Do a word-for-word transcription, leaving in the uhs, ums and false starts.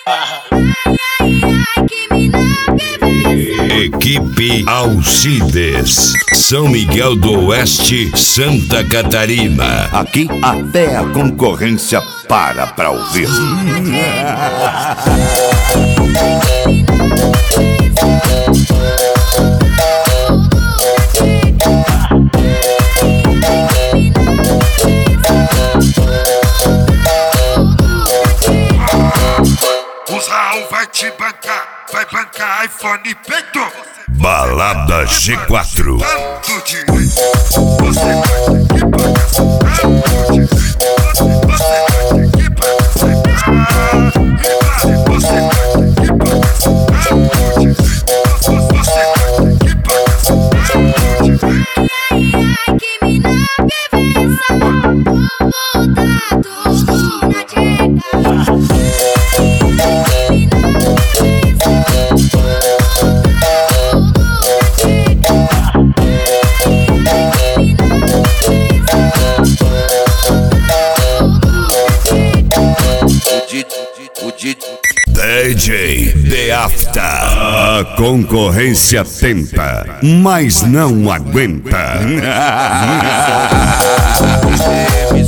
Equipe Alcides, São Miguel do Oeste, Santa Catarina. Aqui até a concorrência para pra ouvir. O Raul vai te bancar, vai bancar iPhone e peito. Balada G quatro. Tanto direito, você vai ter que pagar seu tanto direito. Você vai ter que pagar seu tanto direito. Você vai ter que pagar seu tanto direito. Você vai ter que pagar seu tanto direito. Ai, que mina que vem só voltado na dica. D J The After. A concorrência tenta, mas não aguenta.